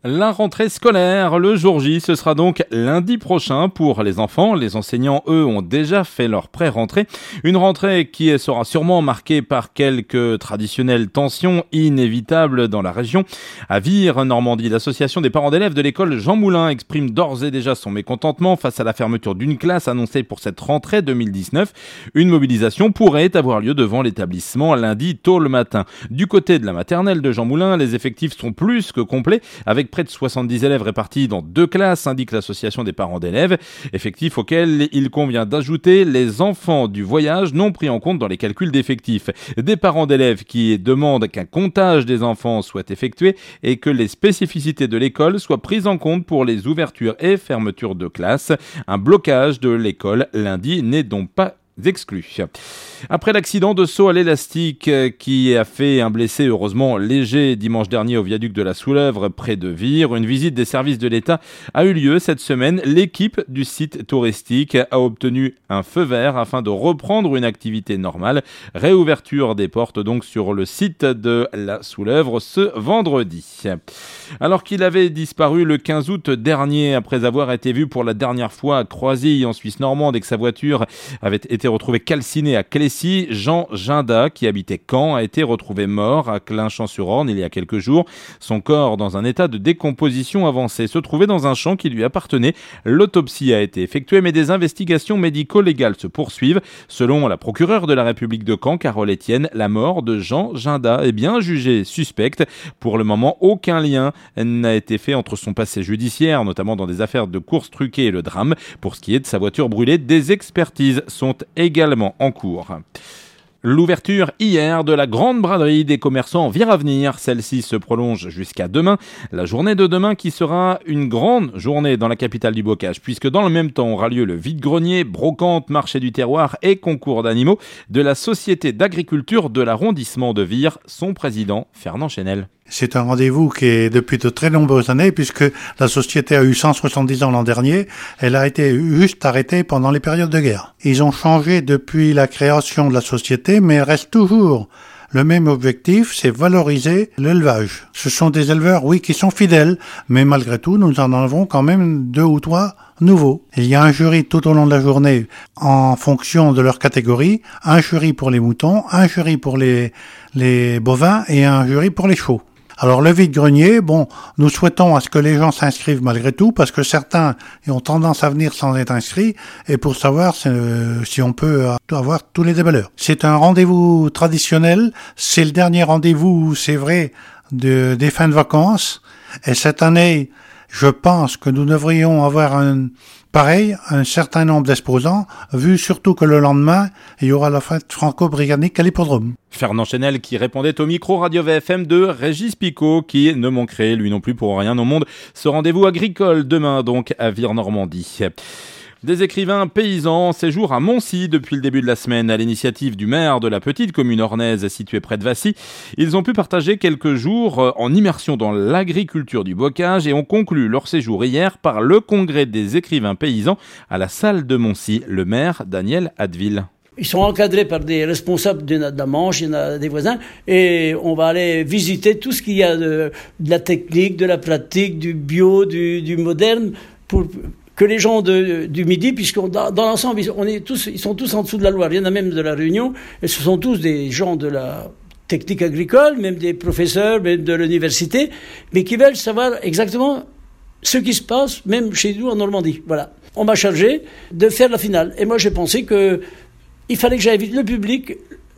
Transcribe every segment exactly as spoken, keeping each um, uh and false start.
La rentrée scolaire, le jour J, ce sera donc lundi prochain pour les enfants. Les enseignants, eux, ont déjà fait leur pré-rentrée. Une rentrée qui sera sûrement marquée par quelques traditionnelles tensions inévitables dans la région. À Vire, Normandie, l'association des parents d'élèves de l'école Jean Moulin exprime d'ores et déjà son mécontentement face à la fermeture d'une classe annoncée pour cette rentrée deux mille dix-neuf. Une mobilisation pourrait avoir lieu devant l'établissement lundi tôt le matin. Du côté de la maternelle de Jean Moulin, les effectifs sont plus que complets, avec près de soixante-dix élèves répartis dans deux classes, indique l'association des parents d'élèves, effectifs auxquels il convient d'ajouter les enfants du voyage non pris en compte dans les calculs d'effectifs. Des parents d'élèves qui demandent qu'un comptage des enfants soit effectué et que les spécificités de l'école soient prises en compte pour les ouvertures et fermetures de classes. Un blocage de l'école lundi n'est donc pas exclu. Après l'accident de saut à l'élastique qui a fait un blessé heureusement léger dimanche dernier au viaduc de la Soulèvre près de Vire, une visite des services de l'État a eu lieu cette semaine. L'équipe du site touristique a obtenu un feu vert afin de reprendre une activité normale. Réouverture des portes donc sur le site de la Soulèvre ce vendredi. Alors qu'il avait disparu le quinze août dernier après avoir été vu pour la dernière fois à Croisille en Suisse normande et que sa voiture avait été retrouvé calciné à Clécy, Jean Ginda, qui habitait Caen, a été retrouvé mort à Clinchamp-sur-Orne il y a quelques jours. Son corps, dans un état de décomposition avancée, se trouvait dans un champ qui lui appartenait. L'autopsie a été effectuée, mais des investigations médico-légales se poursuivent. Selon la procureure de la République de Caen, Carole Etienne, la mort de Jean Ginda est bien jugée suspecte. Pour le moment, aucun lien n'a été fait entre son passé judiciaire, notamment dans des affaires de courses truquées et le drame. Pour ce qui est de sa voiture brûlée, des expertises sont également en cours. L'ouverture hier de la grande braderie des commerçants Vire-Avenir. Celle-ci se prolonge jusqu'à demain. La journée de demain qui sera une grande journée dans la capitale du bocage, puisque dans le même temps aura lieu le vide-grenier, brocante, marché du terroir et concours d'animaux de la Société d'agriculture de l'arrondissement de Vire, son président Fernand Chenel. C'est un rendez-vous qui est depuis de très nombreuses années, puisque la société a eu cent soixante-dix ans l'an dernier. Elle a été juste arrêtée pendant les périodes de guerre. Ils ont changé depuis la création de la société, mais elle reste toujours le même objectif, c'est valoriser l'élevage. Ce sont des éleveurs, oui, qui sont fidèles, mais malgré tout, nous en avons quand même deux ou trois nouveaux. Il y a un jury tout au long de la journée en fonction de leur catégorie, un jury pour les moutons, un jury pour les, les bovins et un jury pour les chevaux. Alors le vide-grenier, bon, nous souhaitons à ce que les gens s'inscrivent malgré tout, parce que certains ont tendance à venir sans être inscrits, et pour savoir euh, si on peut avoir tous les déballeurs. C'est un rendez-vous traditionnel, c'est le dernier rendez-vous, c'est vrai, de, des fins de vacances, et cette année, je pense que nous devrions avoir un pareil, un certain nombre d'exposants, vu surtout que le lendemain, il y aura la fête franco-britannique à l'hippodrome. Fernand Chenel qui répondait au micro Radio V F M de Régis Picot, qui ne manquerait lui non plus pour rien au monde ce rendez-vous agricole demain donc à Vire-Normandie. Des écrivains paysans séjour à Moncy depuis le début de la semaine à l'initiative du maire de la petite commune ornaise située près de Vassy. Ils ont pu partager quelques jours en immersion dans l'agriculture du bocage et ont conclu leur séjour hier par le congrès des écrivains paysans à la salle de Moncy. Le maire Daniel Hadville. Ils sont encadrés par des responsables de la Manche, il y en a des voisins, et on va aller visiter tout ce qu'il y a de, de la technique, de la pratique, du bio, du, du moderne, pour que les gens de, du Midi, puisqu'on dans l'ensemble, on est tous, ils sont tous en dessous de la Loire. Il y en a même de la Réunion, et ce sont tous des gens de la technique agricole, même des professeurs, même de l'université, mais qui veulent savoir exactement ce qui se passe, même chez nous en Normandie. Voilà. On m'a chargé de faire la finale. Et moi, j'ai pensé que il fallait que j'invite le public,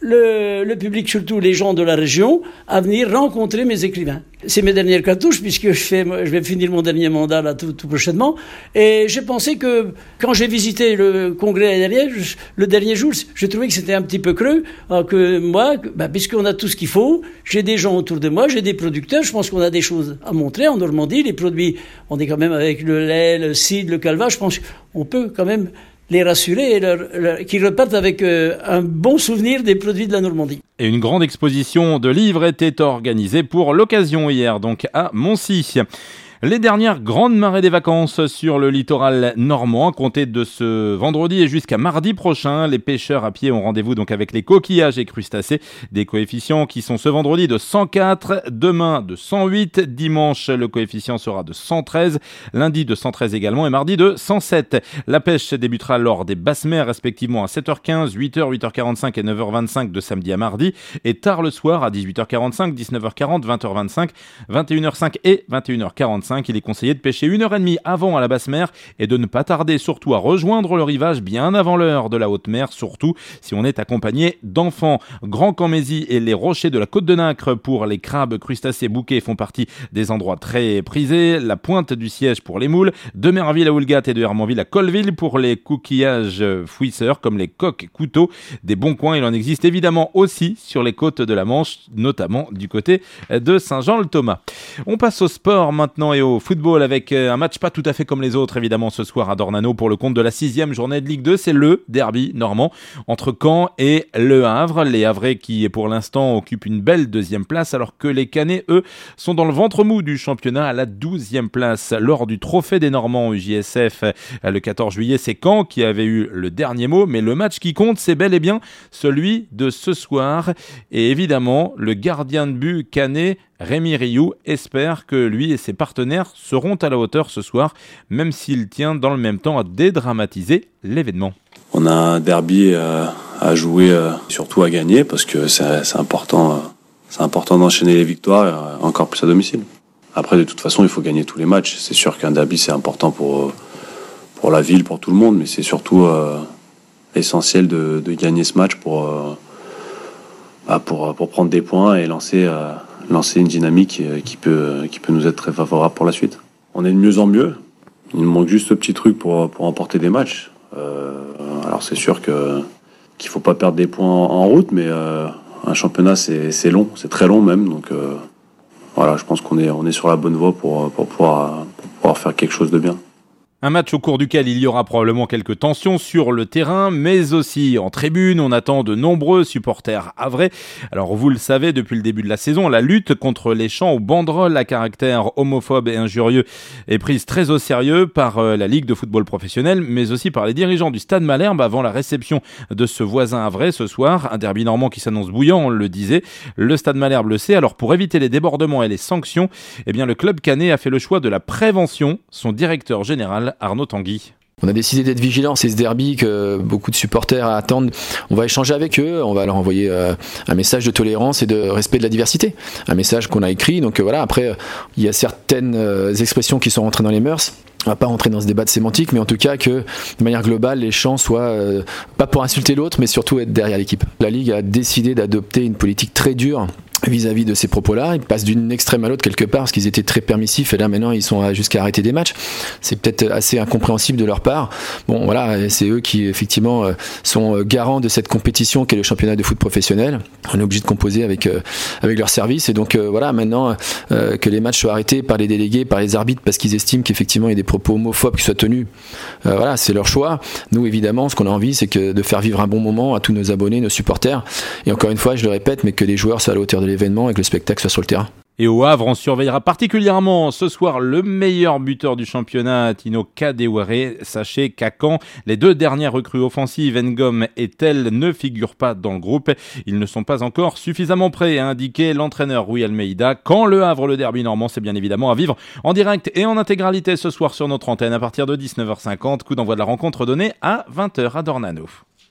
le, le public, surtout les gens de la région, à venir rencontrer mes écrivains. C'est mes dernières cartouches, puisque je, fais, je vais finir mon dernier mandat là tout, tout prochainement. Et j'ai pensé que, quand j'ai visité le congrès derrière, le dernier jour, j'ai trouvé que c'était un petit peu creux, que moi, bah, puisqu'on a tout ce qu'il faut, j'ai des gens autour de moi, j'ai des producteurs, je pense qu'on a des choses à montrer en Normandie. Les produits, on est quand même avec le lait, le cidre, le calva, je pense qu'on peut quand même les rassurer et leur, leur, qu'ils repartent avec euh, un bon souvenir des produits de la Normandie. Et une grande exposition de livres était organisée pour l'occasion hier, donc à Moncy. Les dernières grandes marées des vacances sur le littoral normand, à compter de ce vendredi et jusqu'à mardi prochain. Les pêcheurs à pied ont rendez-vous donc avec les coquillages et crustacés. Des coefficients qui sont ce vendredi de cent quatre, demain de cent huit, dimanche le coefficient sera de cent treize, lundi de cent treize également et mardi de cent sept. La pêche débutera lors des basses mers respectivement à sept heures quinze, huit heures, huit heures quarante-cinq et neuf heures vingt-cinq de samedi à mardi et tard le soir à dix-huit heures quarante-cinq, dix-neuf heures quarante, vingt heures vingt-cinq, vingt et une heures cinq et vingt et une heures quarante-cinq. Il est conseillé de pêcher une heure et demie avant à la basse mer et de ne pas tarder surtout à rejoindre le rivage bien avant l'heure de la haute mer, surtout si on est accompagné d'enfants. Grand Camésie et les rochers de la Côte de Nacre pour les crabes, crustacés, bouquets font partie des endroits très prisés. La Pointe du Siège pour les moules, de Merville à Oulgat et de Hermanville à Colville pour les coquillages fouisseurs comme les coques couteaux. Des bons coins, il en existe évidemment aussi sur les côtes de la Manche, notamment du côté de Saint-Jean-le-Thomas. On passe au sport maintenant et au football avec un match pas tout à fait comme les autres évidemment ce soir à Dornano pour le compte de la sixième journée de Ligue deux. C'est le derby normand entre Caen et Le Havre. Les Havrais qui pour l'instant occupent une belle deuxième place alors que les Cannais eux sont dans le ventre mou du championnat à la douzième place. Lors du trophée des Normands U J S F le quatorze juillet, c'est Caen qui avait eu le dernier mot, mais le match qui compte c'est bel et bien celui de ce soir et évidemment le gardien de but canet Rémi Rioux espère que lui et ses partenaires seront à la hauteur ce soir, même s'il tient dans le même temps à dédramatiser l'événement. On a un derby euh, à jouer, euh, surtout à gagner, parce que c'est, c'est important, euh, c'est important d'enchaîner les victoires, euh, encore plus à domicile. Après, de toute façon, il faut gagner tous les matchs. C'est sûr qu'un derby, c'est important pour, pour la ville, pour tout le monde, mais c'est surtout euh, essentiel de, de gagner ce match pour, euh, bah pour, pour prendre des points et lancer... Euh, lancer une dynamique qui peut, qui peut nous être très favorable pour la suite. On est de mieux en mieux. Il nous manque juste ce petit truc pour, pour emporter des matchs. Euh, alors c'est sûr que, qu'il faut pas perdre des points en, en route, mais euh, un championnat c'est, c'est long, c'est très long même. Donc euh, voilà, je pense qu'on est, on est sur la bonne voie pour, pour, pouvoir, pour pouvoir faire quelque chose de bien. Un match au cours duquel il y aura probablement quelques tensions sur le terrain, mais aussi en tribune. On attend de nombreux supporters havrais. Alors vous le savez, depuis le début de la saison, la lutte contre les chants aux banderoles à caractère homophobe et injurieux est prise très au sérieux par la Ligue de football professionnel, mais aussi par les dirigeants du Stade Malherbe avant la réception de ce voisin havrais ce soir. Un derby normand qui s'annonce bouillant, on le disait. Le Stade Malherbe le sait. Alors pour éviter les débordements et les sanctions, eh bien le club canet a fait le choix de la prévention. Son directeur général Arnaud Tanguy. On a décidé d'être vigilants, c'est ce derby que beaucoup de supporters attendent. On va échanger avec eux, on va leur envoyer euh, un message de tolérance et de respect de la diversité. Un message qu'on a écrit, donc euh, voilà, après, euh, il y a certaines euh, expressions qui sont rentrées dans les mœurs. On va pas rentrer dans ce débat de sémantique, mais en tout cas que de manière globale, les chants soient euh, pas pour insulter l'autre, mais surtout être derrière l'équipe. La Ligue a décidé d'adopter une politique très dure vis-à-vis de ces propos-là. Ils passent d'une extrême à l'autre quelque part parce qu'ils étaient très permissifs et là maintenant ils sont jusqu'à arrêter des matchs. C'est peut-être assez incompréhensible de leur part. Bon voilà, c'est eux qui effectivement sont garants de cette compétition qu'est le championnat de foot professionnel. On est obligé de composer avec euh, avec leur service et donc euh, voilà maintenant euh, que les matchs soient arrêtés par les délégués, par les arbitres parce qu'ils estiment qu'effectivement il y a des propos homophobes qui soient tenus. Euh, voilà, c'est leur choix. Nous évidemment, ce qu'on a envie, c'est que de faire vivre un bon moment à tous nos abonnés, nos supporters. Et encore une fois, je le répète, mais que les joueurs soient à la hauteur de l'événement et que le spectacle soit sur le terrain. Et au Havre, on surveillera particulièrement ce soir le meilleur buteur du championnat, Tino Kadewere. Sachez qu'à Caen, les deux dernières recrues offensives, Ngom et Tel, ne figurent pas dans le groupe. Ils ne sont pas encore suffisamment prêts, a indiqué l'entraîneur Rui Almeida. Quand le Havre, le derby normand, c'est bien évidemment à vivre en direct et en intégralité ce soir sur notre antenne à partir de dix-neuf heures cinquante. Coup d'envoi de la rencontre donné à vingt heures à Dornano.